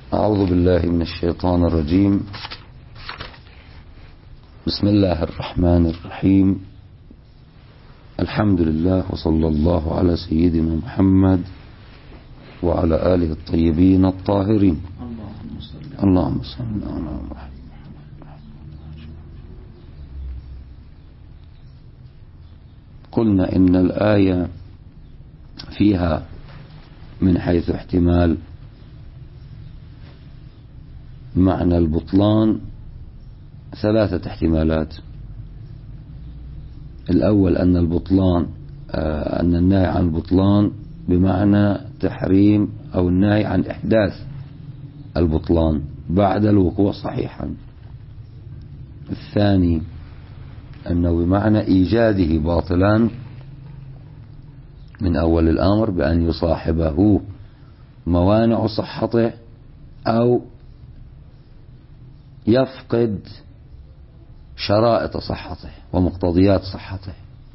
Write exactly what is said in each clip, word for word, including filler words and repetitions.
أعوذ بالله من الشيطان الرجيم. بسم الله الرحمن الرحيم. الحمد لله وصلى الله على سيدنا محمد وعلى آله الطيبين الطاهرين. اللهم صل على محمد. قلنا إن الآية فيها من حيث احتمال معنى البطلان ثلاثة احتمالات. الأول أن البطلان آه أن النهي عن البطلان بمعنى تحريم أو النهي عن إحداث البطلان بعد الوقوع صحيحا. الثاني أنه بمعنى إيجاده باطلا من أول الأمر بأن يصاحبه موانع صحته أو يفقد شرائط صحته ومقتضيات صحته.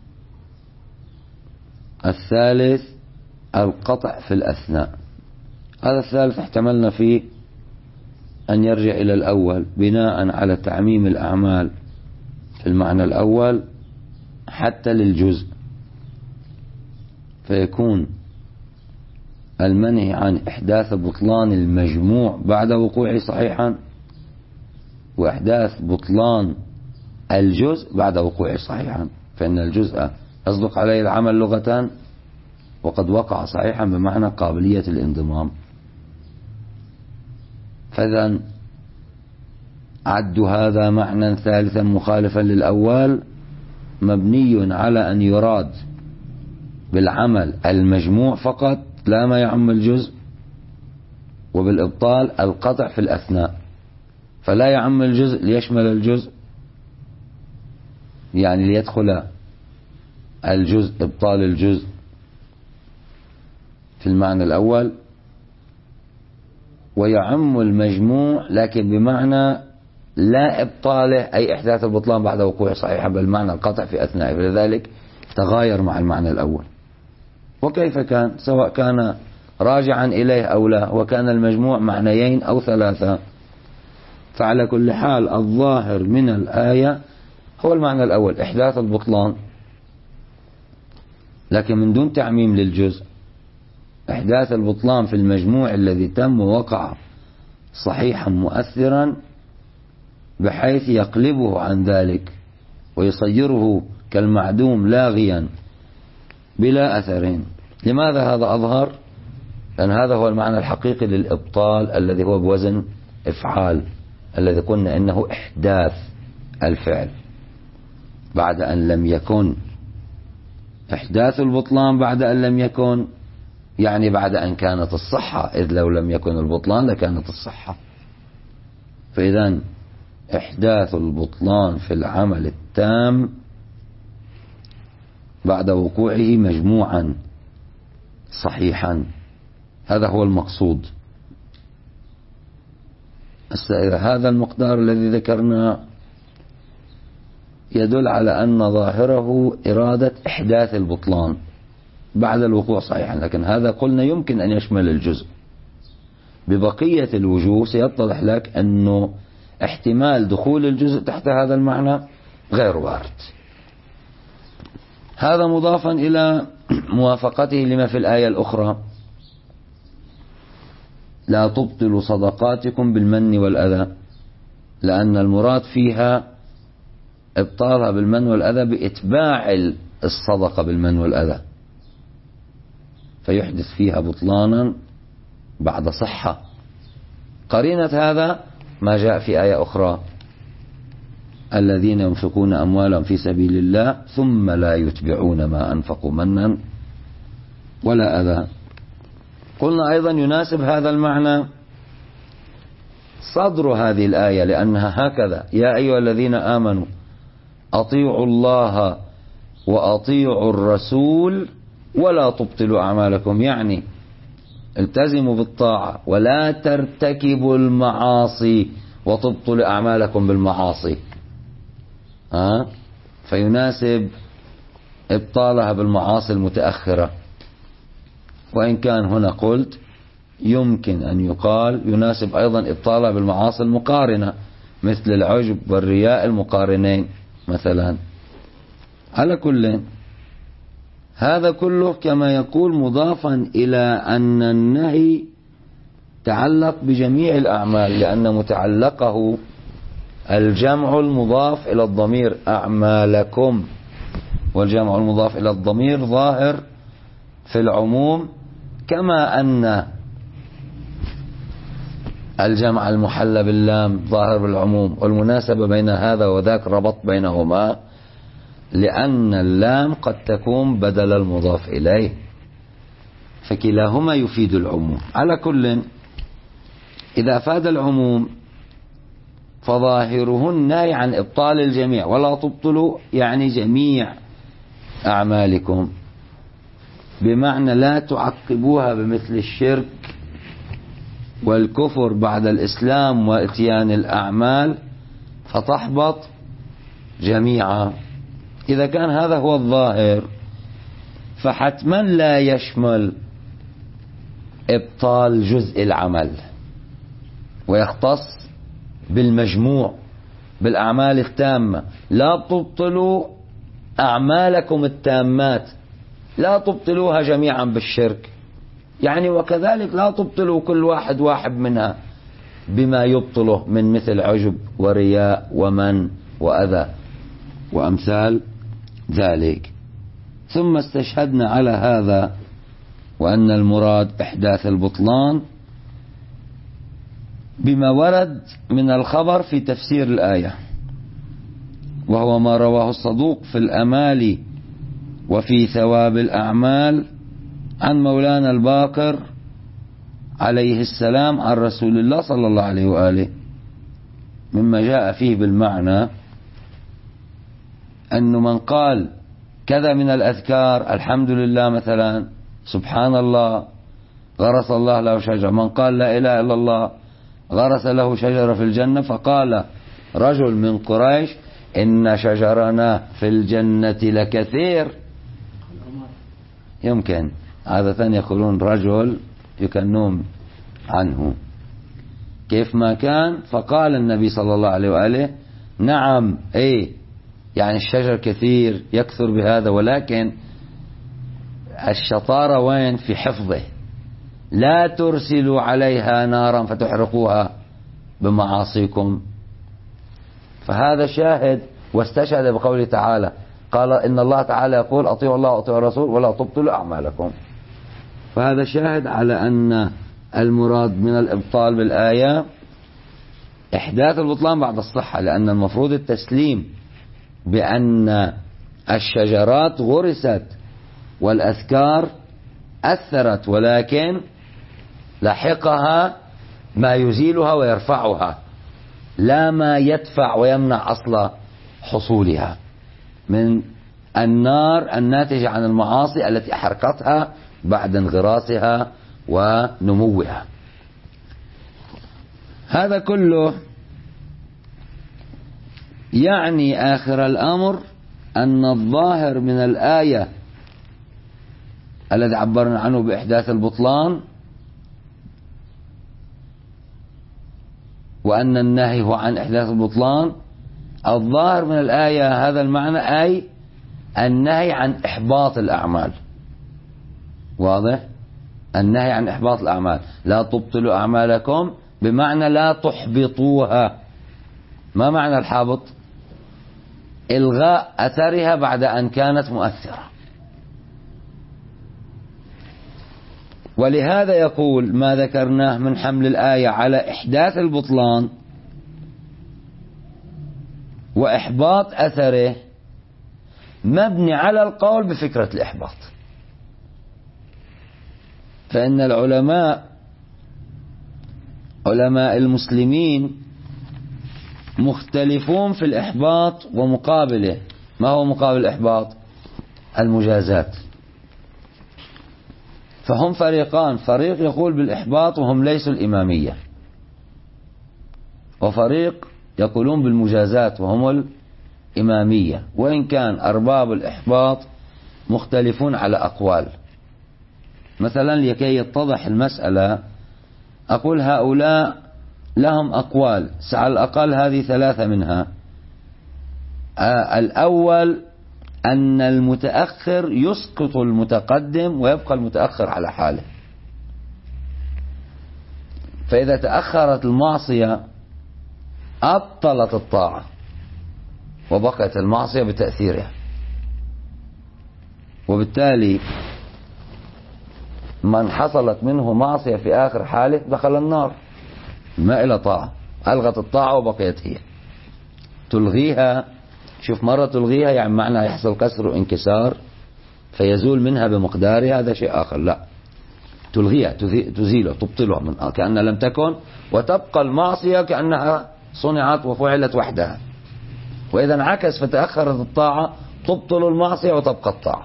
الثالث القطع في الأثناء. هذا الثالث احتملنا فيه أن يرجع إلى الأول بناء على تعميم الأعمال في المعنى الأول حتى للجزء، فيكون المنهي عن إحداث بطلان المجموع بعد وقوعه صحيحا، وإحداث بطلان الجزء بعد وقوعه صحيحا، فإن الجزء يصدق عليه العمل لغة وقد وقع صحيحا بمعنى قابلية الانضمام. فإذا عد هذا معنى ثالثا مخالفا للأول مبني على أن يراد بالعمل المجموع فقط لا ما يعم الجزء، وبالإبطال القطع في الأثناء، فلا يعم الجزء ليشمل الجزء، يعني ليدخل الجزء إبطال الجزء في المعنى الأول، ويعم المجموع لكن بمعنى لا إبطاله أي إحداث البطلان بعد وقوع صحيحا، بل معنى القطع في أثنائه، فلذلك تغاير مع المعنى الأول. وكيف كان سواء كان راجعا إليه أو لا، وكان المجموع معنيين أو ثلاثة، فعلى كل حال الظاهر من الآية هو المعنى الأول إحداث البطلان، لكن من دون تعميم للجزء. إحداث البطلان في المجموع الذي تم ووقع صحيحا مؤثرا بحيث يقلبه عن ذلك ويصيره كالمعدوم لاغيا بلا أثرين. لماذا هذا أظهر؟ لأن هذا هو المعنى الحقيقي للإبطال الذي هو بوزن إفعال، الذي قلنا إنه إحداث الفعل بعد أن لم يكن. إحداث البطلان بعد أن لم يكن يعني بعد أن كانت الصحة، إذ لو لم يكن البطلان لكانت الصحة. فإذا إحداث البطلان في العمل التام بعد وقوعه مجموعا صحيحا، هذا هو المقصود. هذا المقدار الذي ذكرنا يدل على أن ظاهره إرادة إحداث البطلان بعد الوقوع صحيحا، لكن هذا قلنا يمكن أن يشمل الجزء. ببقية الوجوه سيتضح لك أنه احتمال دخول الجزء تحت هذا المعنى غير وارد. هذا مضافا إلى موافقته لما في الآية الأخرى: لا تبطلوا صدقاتكم بالمن والأذى، لأن المراد فيها ابطالها بالمن والأذى بإتباع الصدقة بالمن والأذى، فيحدث فيها بطلانا بعد صحة. قرينة هذا ما جاء في آية أخرى: الذين ينفقون أموالهم في سبيل الله ثم لا يتبعون ما أنفقوا منا ولا أذى. قلنا أيضا يناسب هذا المعنى صدر هذه الآية، لأنها هكذا: يا أيها الذين آمنوا أطيعوا الله وأطيعوا الرسول ولا تبطلوا أعمالكم، يعني التزموا بالطاعة ولا ترتكبوا المعاصي وتبطلوا أعمالكم بالمعاصي. ها؟ فيناسب إبطالها بالمعاصي المتأخرة. وإن كان هنا قلت يمكن أن يقال يناسب أيضا إبطالها بالمعاصي المقارنة مثل العجب والرياء المقارنين مثلا. على كل هذا كله كما يقول مضافا إلى أن النهي تعلق بجميع الأعمال، لأن متعلقه الجمع المضاف إلى الضمير أعمالكم، والجمع المضاف إلى الضمير ظاهر في العموم، كما أن الجمع المحلى باللام ظاهر بالعموم. والمناسبة بين هذا وذاك ربط بينهما، لأن اللام قد تكون بدل المضاف إليه، فكلاهما يفيد العموم. على كل إذا أفاد العموم فظاهره النهي عن إبطال الجميع، ولا تبطلوا يعني جميع أعمالكم، بمعنى لا تعقبوها بمثل الشرك والكفر بعد الإسلام وإتيان الأعمال فتحبط جميعا. إذا كان هذا هو الظاهر فحتما لا يشمل إبطال جزء العمل، ويختص بالمجموع بالأعمال التامة. لا تبطلوا أعمالكم التامات، لا تبطلوها جميعا بالشرك يعني، وكذلك لا تبطلوا كل واحد واحد منها بما يبطله من مثل عجب ورياء ومن وأذى وأمثال ذلك. ثم استشهدنا على هذا وأن المراد إحداث البطلان بما ورد من الخبر في تفسير الآية، وهو ما رواه الصدوق في الأمال وفي ثواب الأعمال عن مولانا الباقر عليه السلام عن رسول الله صلى الله عليه وآله، مما جاء فيه بالمعنى أن من قال كذا من الأذكار، الحمد لله مثلا، سبحان الله، غرس الله له شجرة. من قال لا إله إلا الله غرس له شجرة في الجنة. فقال رجل من قريش إن شجرنا في الجنة لكثير. يمكن عادة يقولون رجل يكنون عنه كيف ما كان. فقال النبي صلى الله عليه وآله نعم، ايه يعني الشجر كثير يكثر بهذا، ولكن الشطارة وين؟ في حفظه. لا ترسلوا عليها نارا فتحرقوها بمعاصيكم. فهذا شاهد، واستشهد بقوله تعالى، قال إن الله تعالى يقول أطيعوا الله وأطيعوا الرسول ولا تبطلوا أعمالكم. فهذا شاهد على أن المراد من الإبطال بالآية إحداث البطلان بعد الصحة، لأن المفروض التسليم بأن الشجرات غرست والأذكار أثرت، ولكن لحقها ما يزيلها ويرفعها، لا ما يدفع ويمنع أصل حصولها من النار الناتجة عن المعاصي التي أحرقتها بعد انغراسها ونموها. هذا كله يعني آخر الأمر أن الظاهر من الآية الذي عبرنا عنه بإحداث البطلان، وأن النهي هو عن إحداث البطلان، الظاهر من الآية هذا المعنى، أي النهي عن إحباط الأعمال. واضح؟ النهي عن إحباط الأعمال، لا تبطلوا أعمالكم بمعنى لا تحبطوها. ما معنى الحابط؟ إلغاء أثرها بعد أن كانت مؤثرة. ولهذا يقول ما ذكرناه من حمل الآية على إحداث البطلان وإحباط أثره مبني على القول بفكرة الإحباط. فإن العلماء علماء المسلمين مختلفون في الإحباط ومقابله. ما هو مقابل الإحباط؟ المجازات. فهم فريقان، فريق يقول بالإحباط وهم ليسوا الإمامية، وفريق يقولون بالمجازات وهم الإمامية، وإن كان أرباب الإحباط مختلفون على أقوال. مثلا لكي يتضح المسألة أقول هؤلاء لهم أقوال، على الأقل هذه ثلاثة منها. الأول أن المتأخر يسقط المتقدم ويبقى المتأخر على حاله، فإذا تأخرت المعصية أبطلت الطاعة وبقيت المعصية بتأثيرها، وبالتالي من حصلت منه معصية في آخر حاله دخل النار، ما إلى طاعة، ألغت الطاعة وبقيت هي. تلغيها، شوف مرة تلغيها يعني معنى يحصل كسر وانكسار فيزول منها بمقدارها، هذا شيء آخر. لا، تلغيها، تزيلها، تبطلها من كأنها لم تكن، وتبقى المعصية كأنها صنعت وفعلت وحدها. وإذا انعكس فتأخرت الطاعة تبطل المعصية وتبقى الطاعة.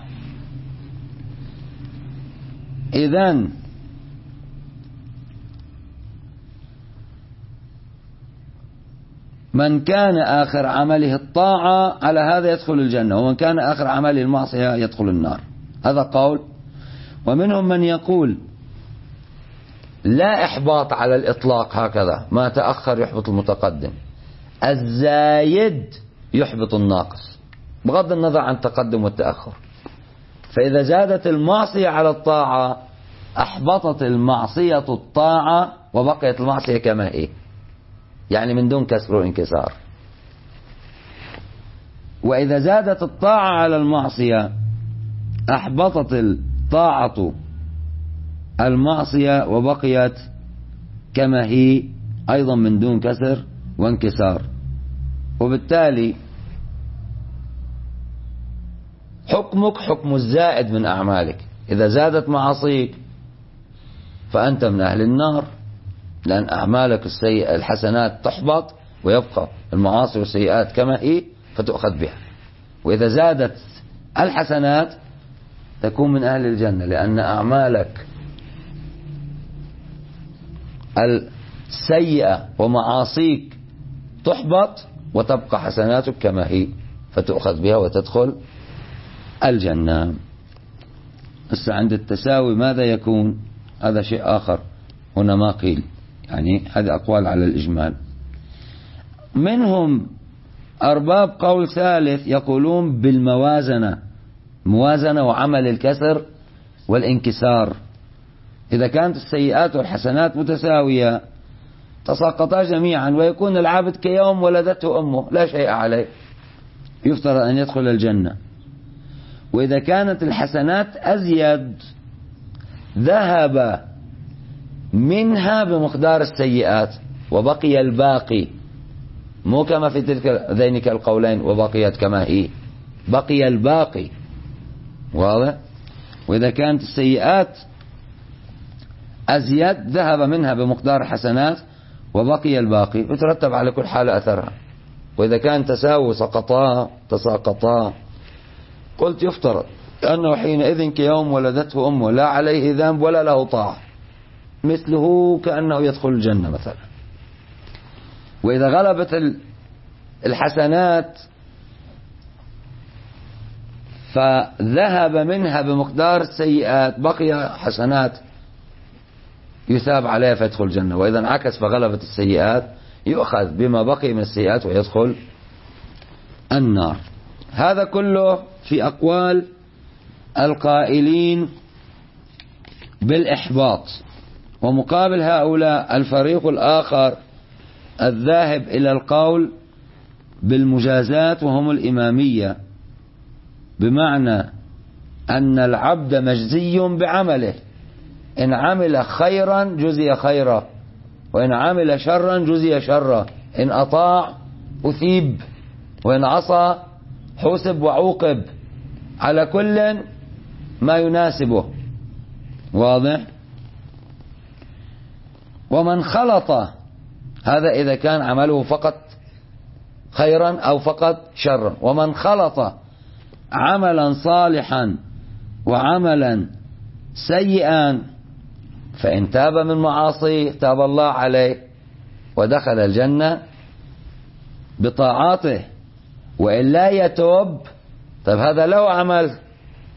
إذن من كان آخر عمله الطاعة على هذا يدخل الجنة، ومن كان آخر عمله المعصية يدخل النار. هذا قول. ومنهم من يقول لا إحباط على الإطلاق، هكذا ما تأخر يحبط المتقدم، الزايد يحبط الناقص بغض النظر عن التقدم والتأخر. فإذا زادت المعصية على الطاعة أحبطت المعصية الطاعة وبقيت المعصية كما هي، يعني من دون كسر وانكسار. وإذا زادت الطاعة على المعصية أحبطت الطاعة المعصية وبقيت كما هي أيضا من دون كسر وانكسار. وبالتالي حكمك حكم الزائد من أعمالك. إذا زادت معاصيك فأنت من أهل النار، لأن أعمالك السيئة الحسنات تحبط ويبقى المعاصي والسيئات كما هي فتؤخذ بها. وإذا زادت الحسنات تكون من أهل الجنة، لأن أعمالك السيئة ومعاصيك تحبط وتبقى حسناتك كما هي فتؤخذ بها وتدخل الجنة. بس عند التساوي ماذا يكون؟ هذا شيء آخر، هنا ما قيل، يعني هذه أقوال على الإجمال. منهم أرباب قول ثالث يقولون بالموازنة، موازنة وعمل الكسر والانكسار. إذا كانت السيئات والحسنات متساوية تساقطا جميعا ويكون العابد كيوم ولدته أمه لا شيء عليه، يفترض أن يدخل الجنة. وإذا كانت الحسنات أزيد ذهب منها بمقدار السيئات وبقي الباقي، مو كما في تلك ذينك القولين وبقيت كما هي، بقي الباقي. واضح؟ وإذا كانت السيئات أزيد ذهب منها بمقدار حسنات وبقي الباقي، يترتب على كل حال أثرها. وإذا كان تساوي سقطا تساقطا. قلت يفترض أنه حينئذ كيوم ولدته أمه لا عليه ذنب ولا له طاعة، مثله كأنه يدخل الجنة مثلا. وإذا غلبت الحسنات فذهب منها بمقدار السيئات بقي حسنات يثاب عليها فيدخل الجنة. وإذا انعكس فغلبت السيئات يؤخذ بما بقي من السيئات ويدخل النار. هذا كله في أقوال القائلين بالإحباط. ومقابل هؤلاء الفريق الآخر الذاهب إلى القول بالمجازات وهم الإمامية، بمعنى أن العبد مجزي بعمله، إن عمل خيرا جزي خيرا، وإن عمل شرا جزي شرا، إن أطاع أثيب، وإن عصى حوسب وعوقب، على كل ما يناسبه. واضح؟ ومن خلط، هذا إذا كان عمله فقط خيرا أو فقط شرا. ومن خلط عملا صالحا وعملا سيئا فإن تاب من معاصيه تاب الله عليه ودخل الجنة بطاعاته. وإن لا يتوب، طيب هذا لو عمل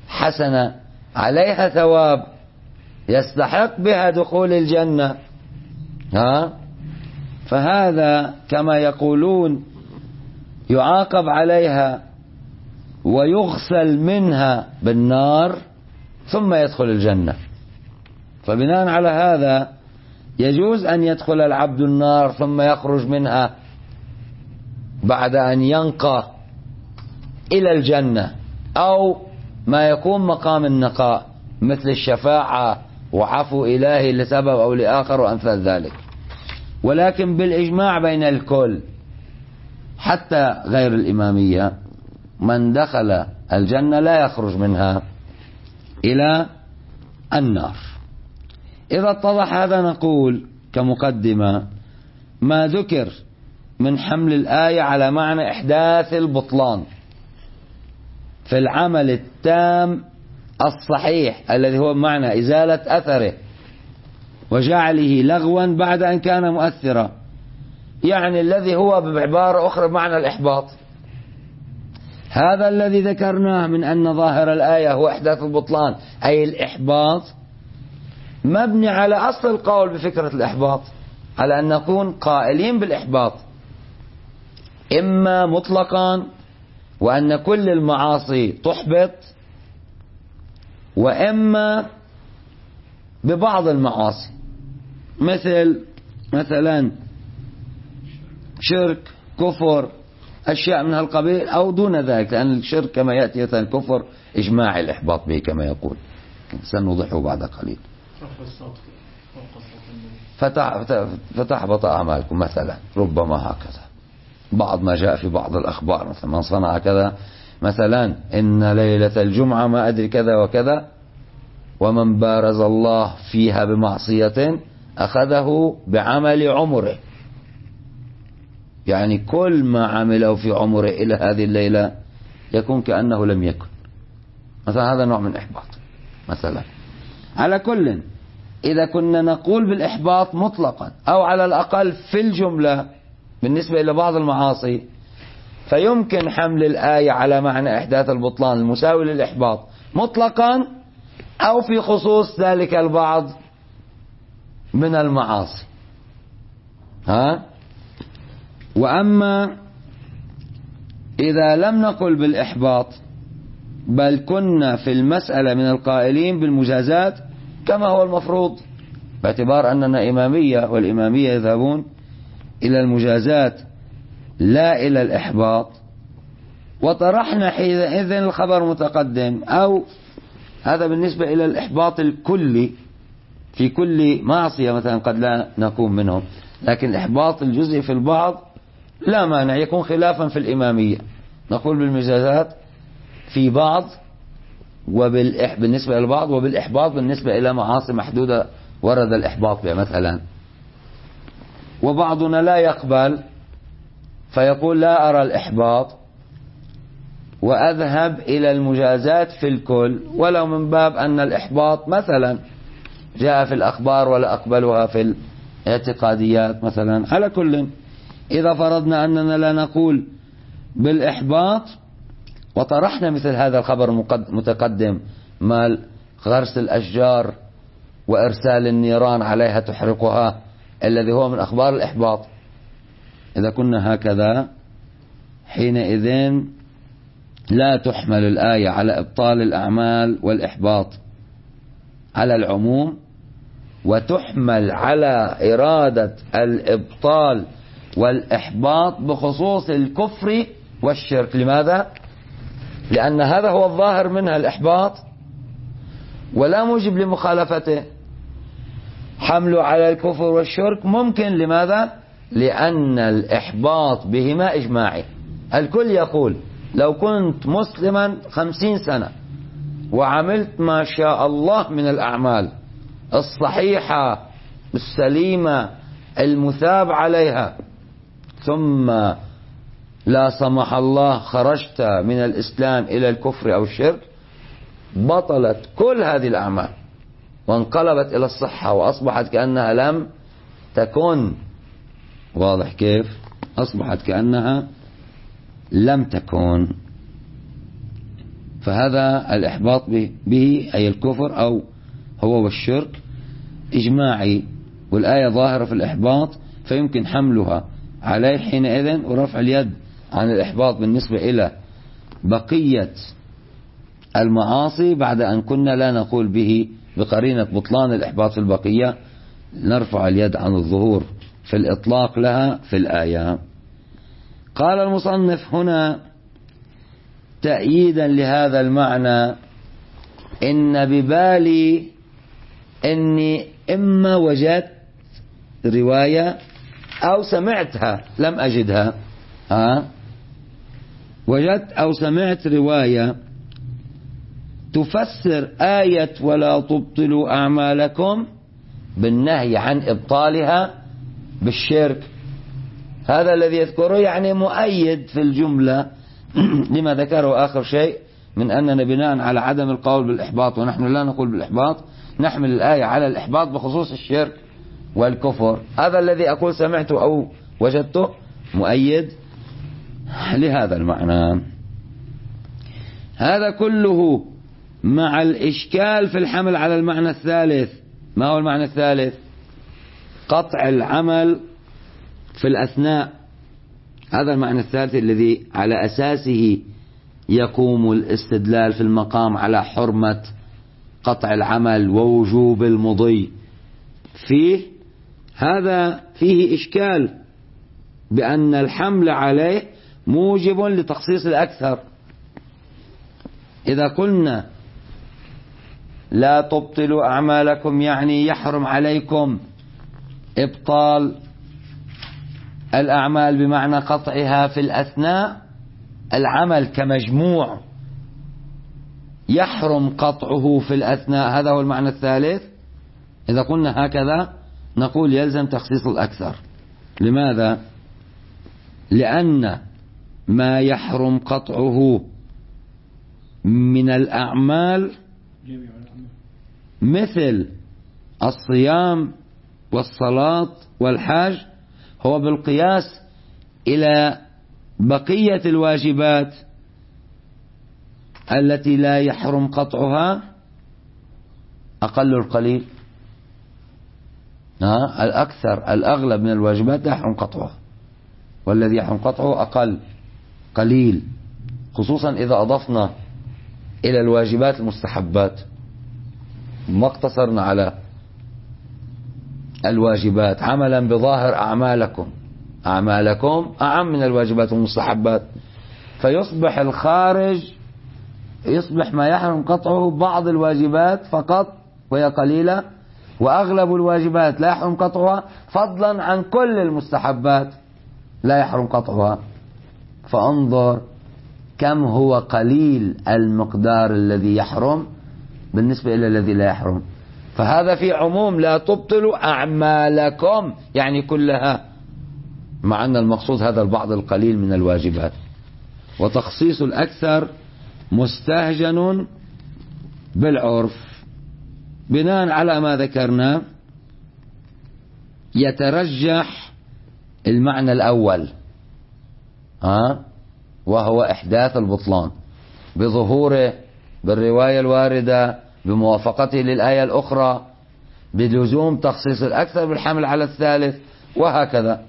حسنة عليها ثواب يستحق بها دخول الجنة، ها؟ فهذا كما يقولون يعاقب عليها ويغسل منها بالنار ثم يدخل الجنة. فبناء على هذا يجوز أن يدخل العبد النار ثم يخرج منها بعد أن ينقى إلى الجنة، أو ما يكون مقام النقاء مثل الشفاعة وعفو إلهي لسبب أو لآخر وأمثال ذلك. ولكن بالإجماع بين الكل حتى غير الإمامية من دخل الجنة لا يخرج منها إلى النار. إذا اتضح هذا نقول كمقدمة ما ذكر من حمل الآية على معنى إحداث البطلان في العمل التام الصحيح الذي هو معنى إزالة أثره وجعله لغوا بعد أن كان مؤثرا، يعني الذي هو بعبارة أخرى معنى الإحباط. هذا الذي ذكرناه من أن ظاهر الآية هو إحداث البطلان أي الإحباط مبني على أصل القول بفكرة الإحباط، على أن نكون قائلين بالإحباط إما مطلقا وأن كل المعاصي تحبط، وإما ببعض المعاصي مثل مثلا شرك كفر أشياء من هالقبيل أو دون ذلك، لأن الشرك كما يأتي مثلا الكفر إجماع الإحباط به كما يقول، سنوضحه بعد قليل. فتحبط أعمالكم مثلا، ربما هكذا بعض ما جاء في بعض الأخبار مثلا من صنع كذا مثلا إن ليلة الجمعة ما أدري كذا وكذا، ومن بارز الله فيها بمعصية أخذه بعمل عمره، يعني كل ما عمله في عمره إلى هذه الليلة يكون كأنه لم يكن مثلا. هذا نوع من إحباط مثلا. على كل إذا كنا نقول بالإحباط مطلقا أو على الأقل في الجملة بالنسبة إلى بعض المعاصي، فيمكن حمل الآية على معنى إحداث البطلان المساوي للإحباط مطلقا أو في خصوص ذلك البعض من المعاصي. ها؟ وأما إذا لم نقل بالإحباط بل كنا في المسألة من القائلين بالمجازات كما هو المفروض، باعتبار أننا إمامية والإمامية يذهبون إلى المجازات لا إلى الإحباط، وطرحنا حينئذ الخبر متقدم، أو هذا بالنسبة إلى الإحباط الكلي في كل معصية مثلا قد لا نقوم منهم، لكن الإحباط الجزئي في البعض لا مانع يكون خلافا في الإمامية، نقول بالمجازات في بعض وبالإح بالنسبة إلى البعض، وبالإحباط بالنسبة إلى معاصي محدودة ورد الإحباط بها مثلا. وبعضنا لا يقبل فيقول لا أرى الإحباط وأذهب إلى المجازات في الكل، ولو من باب أن الإحباط مثلا جاء في الأخبار ولا أقبلها في الاعتقاديات مثلا. على كل إذا فرضنا أننا لا نقول بالإحباط وطرحنا مثل هذا الخبر المتقدم مال غرس الأشجار وإرسال النيران عليها تحرقها الذي هو من أخبار الإحباط، إذا كنا هكذا حينئذ لا تحمل الآية على إبطال الأعمال والإحباط على العموم، وتحمل على إرادة الإبطال والإحباط بخصوص الكفر والشرك. لماذا؟ لأن هذا هو الظاهر منها الإحباط ولا موجب لمخالفته. حمله على الكفر والشرك ممكن. لماذا؟ لأن الإحباط بهما إجماعي، الكل يقول لو كنت مسلما خمسين سنة وعملت ما شاء الله من الأعمال الصحيحة السليمة المثاب عليها، ثم لا سمح الله خرجت من الإسلام إلى الكفر أو الشرك، بطلت كل هذه الأعمال وانقلبت إلى الصحة وأصبحت كأنها لم تكن. واضح كيف؟ أصبحت كأنها لم تكن. فهذا الإحباط به أي الكفر أو هو والشرك إجماعي والآية ظاهرة في الإحباط، فيمكن حملها عليه حينئذ ورفع اليد عن الإحباط بالنسبة إلى بقية المعاصي، بعد أن كنا لا نقول به بقرينة بطلان الإحباط في البقية، نرفع اليد عن الظهور في الإطلاق لها في الآية. قال المصنف هنا تأييدا لهذا المعنى: إن ببالي إني إما وجدت رواية أو سمعتها لم أجدها، ها وجدت أو سمعت رواية تفسر آية ولا تبطلوا أعمالكم بالنهي عن إبطالها بالشرك. هذا الذي يذكره يعني مؤيد في الجملة لما ذكره آخر شيء من أننا بناء على عدم القول بالإحباط، ونحن لا نقول بالإحباط، نحمل الآية على الإحباط بخصوص الشرك والكفر. هذا الذي أقول سمعته أو وجدته مؤيد لهذا المعنى. هذا كله مع الإشكال في الحمل على المعنى الثالث. ما هو المعنى الثالث؟ قطع العمل في الأثناء. هذا المعنى الثالث الذي على أساسه يقوم الاستدلال في المقام على حرمة قطع العمل ووجوب المضي فيه. هذا فيه إشكال بأن الحمل عليه موجب لتخصيص الأكثر. إذا قلنا لا تبطلوا أعمالكم يعني يحرم عليكم إبطال الأعمال بمعنى قطعها في الأثناء، العمل كمجموع يحرم قطعه في الأثناء، هذا هو المعنى الثالث. إذا قلنا هكذا نقول يلزم تخصيص الأكثر. لماذا؟ لأن ما يحرم قطعه من الأعمال مثل الصيام والصلاة والحج هو بالقياس إلى بقية الواجبات التي لا يحرم قطعها أقل القليل. الأكثر الأغلب من الواجبات لا يحرم قطعها، والذي يحرم قطعه أقل قليل، خصوصا إذا أضفنا إلى الواجبات المستحبات، ما اقتصرنا على الواجبات عملا بظاهر أعمالكم. أعمالكم أعم من الواجبات والمستحبات، فيصبح الخارج يصبح ما يحرم قطعه بعض الواجبات فقط وهي قليلة، وأغلب الواجبات لا يحرم قطعها، فضلا عن كل المستحبات لا يحرم قطعها. فانظر كم هو قليل المقدار الذي يحرم بالنسبة إلى الذي لا يحرم. فهذا في عموم لا تبطلوا أعمالكم يعني كلها، مع أن المقصود هذا البعض القليل من الواجبات. وتخصيص الأكثر مستهجن بالعرف بناء على ما ذكرنا. يترجح المعنى الأول ها وهو إحداث البطلان بظهوره بالرواية الواردة بموافقته للآية الأخرى بلزوم تخصيص الأكثر بالحمل على الثالث، وهكذا.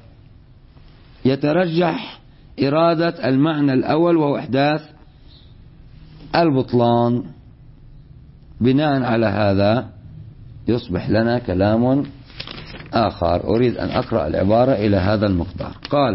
يترجح إرادة المعنى الأول وهو إحداث البطلان. بناء على هذا يصبح لنا كلام آخر. أريد أن أقرأ العبارة إلى هذا المقدار. قال: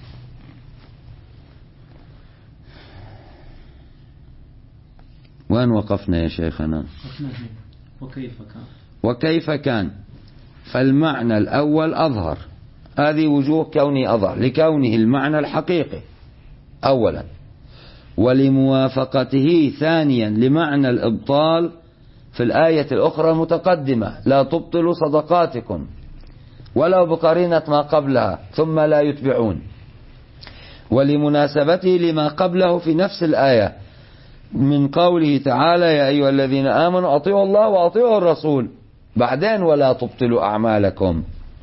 وين وقفنا يا شيخنا؟ وكيف كان وكيف كان فالمعنى الأول أظهر. هذه وجوه كونه أظهر لكونه المعنى الحقيقي أولا، ولموافقته ثانيا لمعنى الإبطال في الآية الأخرى المتقدمة: لا تبطلوا صدقاتكم ولو بقرينة ما قبلها ثم لا يتبعون، ولمناسبته لما قبله في نفس الآية من قوله تعالى: يا أيها الذين آمنوا أطيعوا الله وأطيعوا الرسول، بعدين ولا تبطلوا أعمالكم.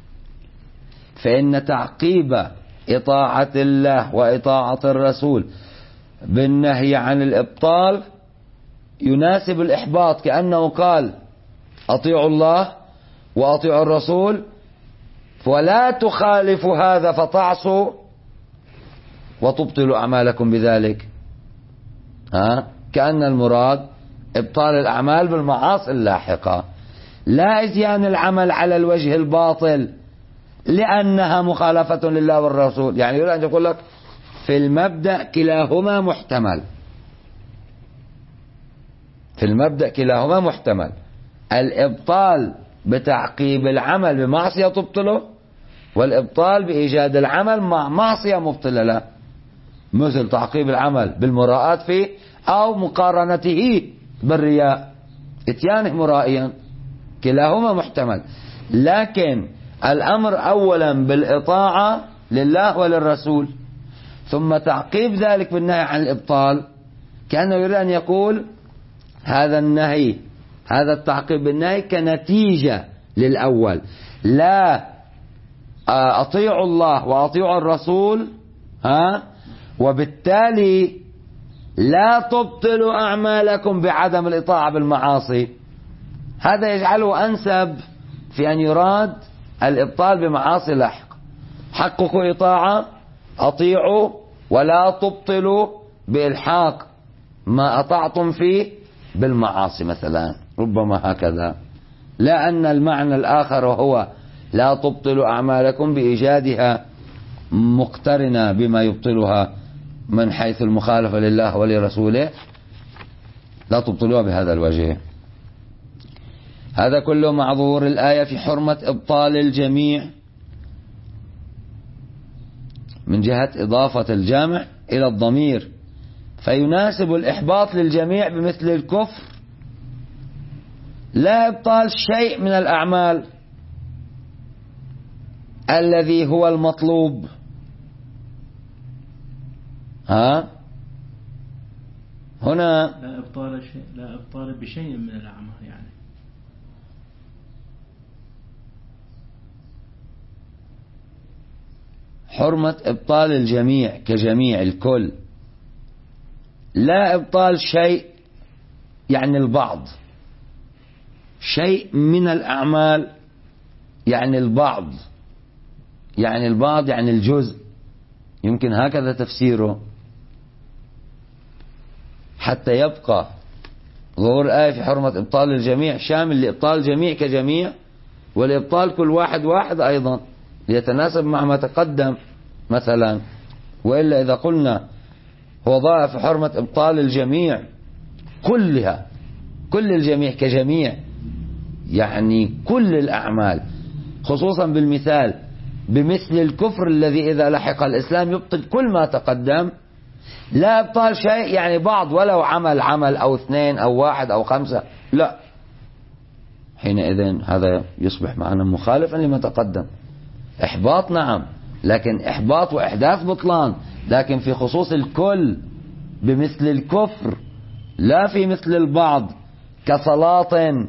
فإن تعقيب إطاعة الله وإطاعة الرسول بالنهي عن الإبطال يناسب الإحباط، كأنه قال أطيعوا الله وأطيعوا الرسول ولا تخالفوا هذا فتعصوا وتبطلوا أعمالكم بذلك. ها؟ كأن المراد إبطال الأعمال بالمعاصي اللاحقة، لا إتيان العمل على الوجه الباطل لأنها مخالفة لله والرسول. يعني يريد أن يقول لك في المبدأ كلاهما محتمل، في المبدأ كلاهما محتمل. الإبطال بتعقيب العمل بمعصية تبطله، والإبطال بإيجاد العمل مع معصية مبطلة له، مثل تعقيب العمل بالمراءات فيه أو مقارنته بالرياء، اتيانه مرائيا، كلاهما محتمل. لكن الأمر أولا بالإطاعة لله وللرسول، ثم تعقيب ذلك بالنهي عن الإبطال، كأنه يريد أن يقول هذا النهي، هذا التعقيب بالنهي كنتيجة للأول، لا أطيعوا الله وأطيعوا الرسول، ها، وبالتالي لا تبطلوا أعمالكم بعدم الإطاعة بالمعاصي. هذا يجعله أنسب في أن يراد الإبطال بمعاصي لاحقة. حققوا إطاعة، أطيعوا، ولا تبطلوا بإلحاق ما أطعتم فيه بالمعاصي مثلا، ربما هكذا. لا أن المعنى الآخر وهو لا تبطلوا أعمالكم بإيجادها مقترنة بما يبطلها من حيث المخالفة لله ولرسوله، لا تبطلوها بهذا الوجه. هذا كله معذور الآية في حرمة إبطال الجميع من جهة إضافة الجامع إلى الضمير، فيناسب الإحباط للجميع بمثل الكفر، لا إبطال شيء من الأعمال الذي هو المطلوب. ها هنا لا إبطال شيء، لا إبطال بشيء من الأعمال، يعني حرمة إبطال الجميع كجميع الكل، لا إبطال شيء يعني البعض، شيء من الأعمال يعني البعض، يعني البعض يعني الجزء، يمكن هكذا تفسيره حتى يبقى ظهور الآية في حرمة إبطال الجميع شامل لإبطال الجميع كجميع، والإبطال كل واحد واحد أيضا ليتناسب مع ما تقدم مثلا. وإلا إذا قلنا هو ضاع في حرمة إبطال الجميع كلها، كل الجميع كجميع يعني كل الأعمال، خصوصا بالمثال بمثل الكفر الذي إذا لحق الإسلام يبطل كل ما تقدم، لا إبطال شيء يعني بعض، ولو عمل عمل أو اثنين أو واحد أو خمسة، لا، حينئذ هذا يصبح معنا مخالفا لما تقدم. إحباط نعم، لكن إحباط وإحداث بطلان، لكن في خصوص الكل بمثل الكفر، لا في مثل البعض، كصلاة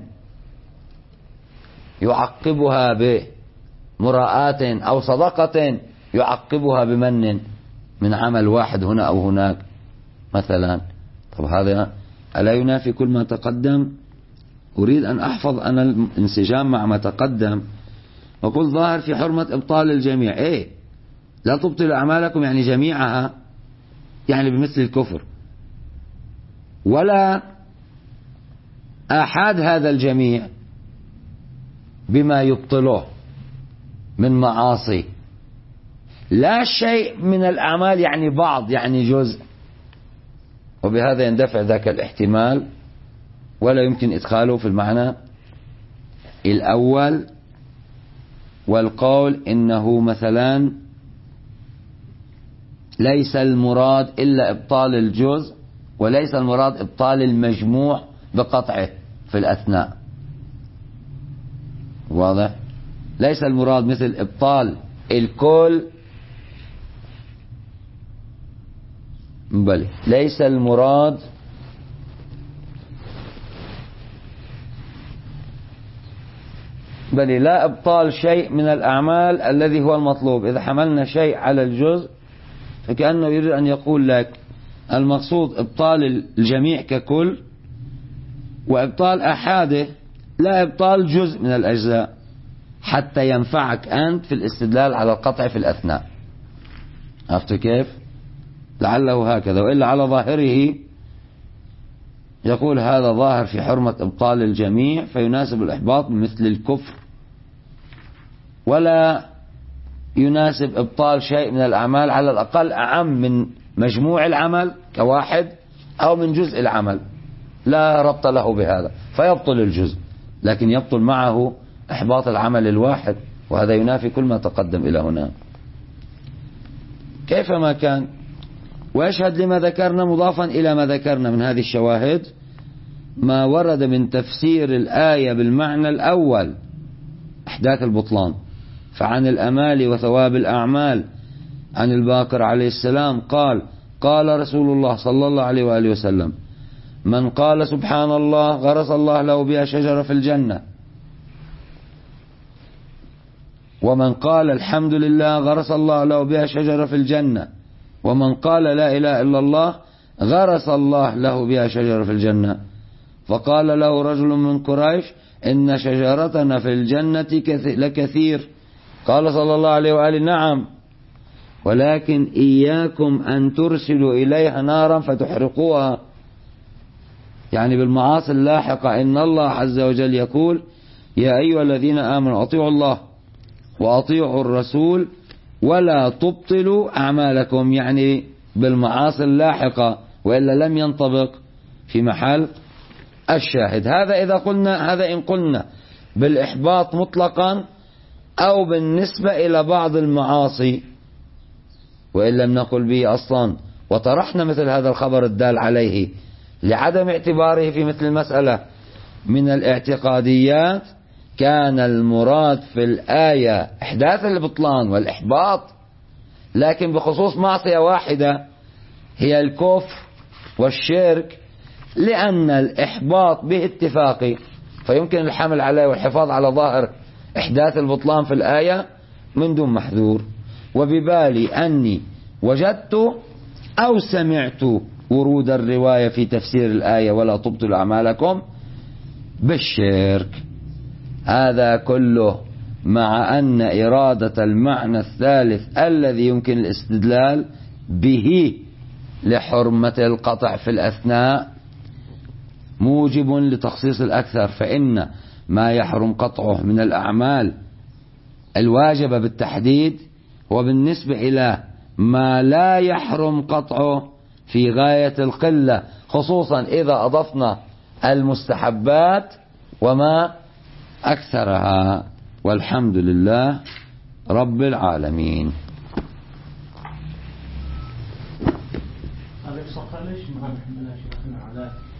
يعقبها بمراءات أو صدقة يعقبها بمن من عمل واحد هنا أو هناك مثلا. طب هذا ألا ينافي كل ما تقدم؟ أريد أن أحفظ أنا الانسجام مع ما تقدم، وقل ظاهر في حرمة إبطال الجميع، إيه لا تبطل أعمالكم يعني جميعها، يعني بمثل الكفر، ولا آحاد هذا الجميع بما يبطله من معاصي، لا شيء من الأعمال يعني بعض يعني جزء، وبهذا يندفع ذاك الاحتمال ولا يمكن إدخاله في المعنى الأول. والقول إنه مثلا ليس المراد إلا إبطال الجزء، وليس المراد إبطال المجموع بقطعه في الأثناء، واضح؟ ليس المراد مثل إبطال الكل، بل ليس المراد بل لا إبطال شيء من الأعمال الذي هو المطلوب. إذا حملنا شيء على الجزء فكأنه يريد أن يقول لك المقصود إبطال الجميع ككل، وإبطال أحاده لا إبطال جزء من الأجزاء، حتى ينفعك أنت في الاستدلال على القطع في الأثناء. عرفت كيف؟ لعله هكذا، وإلا على ظاهره يقول هذا ظاهر في حرمة إبطال الجميع فيناسب الإحباط بمثل الكفر، ولا يناسب إبطال شيء من الأعمال على الأقل أعم من مجموع العمل كواحد أو من جزء العمل، لا ربط له بهذا فيبطل الجزء، لكن يبطل معه إحباط العمل الواحد، وهذا ينافي كل ما تقدم إلى هنا. كيفما كان، ويشهد لما ذكرنا مضافا إلى ما ذكرنا من هذه الشواهد ما ورد من تفسير الآية بالمعنى الأول إحداث البطلان. فعن الأمال وثواب الأعمال عن الباقر عليه السلام قال قال رسول الله صلى الله عليه وآله وسلم من قال سبحان الله غرس الله له بها شجرة في الجنة، ومن قال الحمد لله غرس الله له بها شجرة في الجنة، ومن قال لا إله إلا الله غرس الله له بها شجرة في الجنة. فقال له رجل من قريش إن شجرتنا في الجنة لكثير. قال صلى الله عليه وآله نعم، ولكن إياكم أن ترسلوا إليها نارا فتحرقوها، يعني بالمعاصي اللاحقة. إن الله عز وجل يقول يا أيها الذين آمنوا أطيعوا الله وأطيعوا الرسول ولا تبطلوا أعمالكم، يعني بالمعاصي اللاحقة، وإلا لم ينطبق في محل الشاهد. هذا إذا قلنا هذا إن قلنا بالإحباط مطلقا أو بالنسبة إلى بعض المعاصي، وإن لم نقل به أصلا وطرحنا مثل هذا الخبر الدال عليه لعدم اعتباره في مثل المسألة من الاعتقاديات، كان المراد في الآية إحداث البطلان والإحباط، لكن بخصوص معصية واحدة هي الكفر والشرك، لأن الإحباط به اتفاقي فيمكن الحمل عليه والحفاظ على ظاهر إحداث البطلان في الآية من دون محذور. وببالي أني وجدت أو سمعت ورود الرواية في تفسير الآية ولا تبطل أعمالكم بالشرك، هذا كله مع أن إرادة المعنى الثالث الذي يمكن الاستدلال به لحرمة القطع في الأثناء موجب لتخصيص الأكثر، فإن ما يحرم قطعه من الأعمال الواجبة بالتحديد هو بالنسبة إلى ما لا يحرم قطعه في غاية القلة، خصوصا إذا أضفنا المستحبات وما أكثرها. والحمد لله رب العالمين. هذا يصح ليش ما نحملها شيخنا على